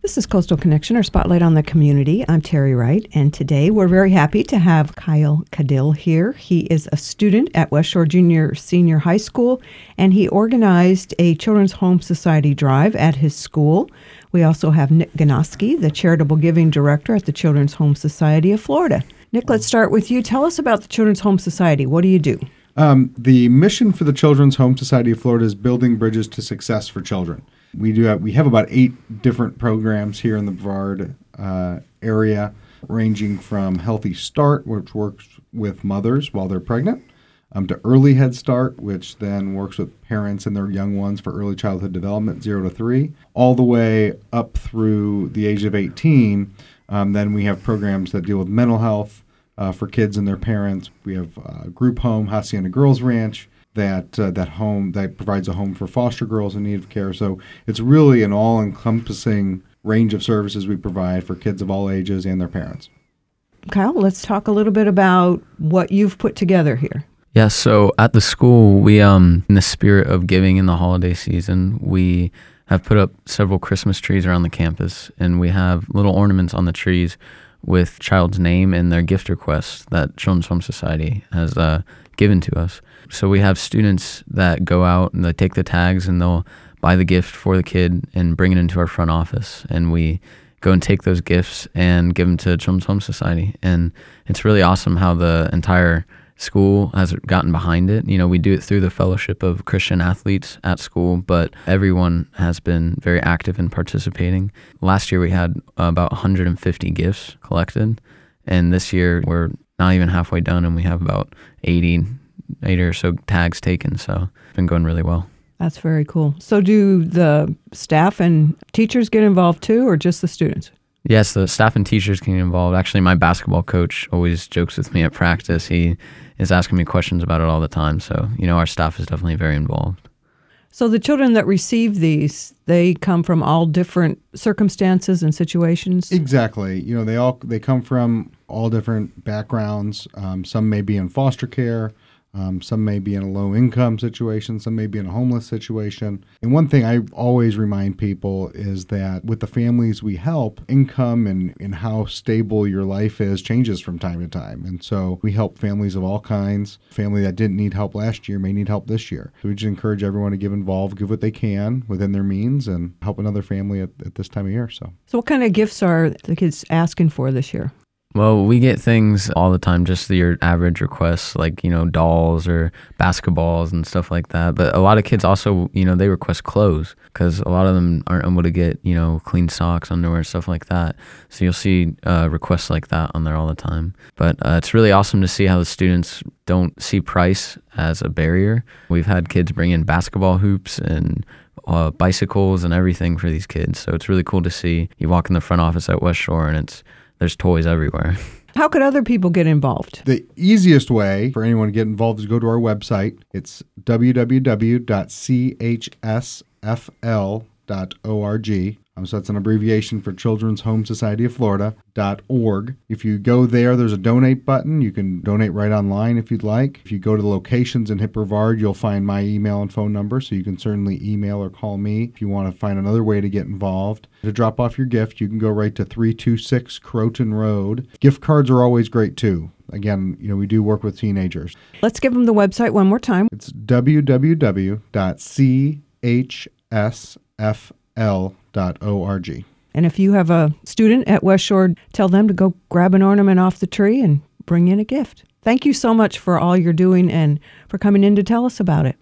This is Coastal Connection, our spotlight on the community. I'm Terry Wright, and today we're very happy to have Kyle Cadill here. He is a student at West Shore Junior Senior High School, and he organized a Children's Home Society drive at his school. We also have Nick Ganoski, the Charitable Giving Director at the Children's Home Society of Florida. Nick, let's start with you. Tell us about the Children's Home Society. What do you do? The mission for the Children's Home Society of Florida is building bridges to success for children. We have about 8 different programs here in the Brevard area, ranging from Healthy Start, which works with mothers while they're pregnant, to Early Head Start, which then works with parents and their young ones for early childhood development, 0 to 3, all the way up through the age of 18. Then we have programs that deal with mental health for kids and their parents. We have Group Home, Hacienda Girls Ranch, that provides a home for foster girls in need of care. So it's really an all-encompassing range of services we provide for kids of all ages and their parents. Kyle, let's talk a little bit about what you've put together here. Yeah, so at the school, we, in the spirit of giving in the holiday season, we have put up several Christmas trees around the campus, and we have little ornaments on the trees with child's name and their gift requests that Children's Home Society has given to us. So we have students that go out and they take the tags and they'll buy the gift for the kid and bring it into our front office. And we go and take those gifts and give them to Children's Home Society. And it's really awesome how the entire school has gotten behind it. You know, we do it through the Fellowship of Christian Athletes at school, but everyone has been very active in participating. Last year we had about 150 gifts collected, and this year we're not even halfway done and we have about 80 or so tags taken, so it's been going really well. That's very cool. So do the staff and teachers get involved too, or just the students? Yes, the staff and teachers can get involved. Actually, my basketball coach always jokes with me at practice. He is asking me questions about it all the time. So, our staff is definitely very involved. So the children that receive these, they come from all different circumstances and situations? Exactly. They come from all different backgrounds. Some may be in foster care. Some may be in a low-income situation. Some may be in a homeless situation. And one thing I always remind people is that with the families we help, income and how stable your life is changes from time to time. And so we help families of all kinds. A family that didn't need help last year may need help this year. So we just encourage everyone to give involved, give what they can within their means, and help another family at this time of year. So what kind of gifts are the kids asking for this year? Well, we get things all the time, just your average requests, like, dolls or basketballs and stuff like that. But a lot of kids also, they request clothes because a lot of them aren't able to get, clean socks, underwear, and stuff like that. So you'll see requests like that on there all the time. But it's really awesome to see how the students don't see price as a barrier. We've had kids bring in basketball hoops and bicycles and everything for these kids. So it's really cool to see. You walk in the front office at West Shore and there's toys everywhere. How could other people get involved? The easiest way for anyone to get involved is go to our website. It's www.chsfl.org. So that's an abbreviation for Children's Home Society of Florida.org. If you go there's a donate button. You can donate right online if you'd like. If you go to the locations in Hip Brevard, you'll find my email and phone number, so you can certainly email or call me if you want to find another way to get involved. To drop off your gift, you can go right to 326 Croton Road. Gift cards are always great too. Again, we do work with teenagers. Let's give them the website one more time. It's www.chsfl.org. And if you have a student at West Shore, tell them to go grab an ornament off the tree and bring in a gift. Thank you so much for all you're doing and for coming in to tell us about it.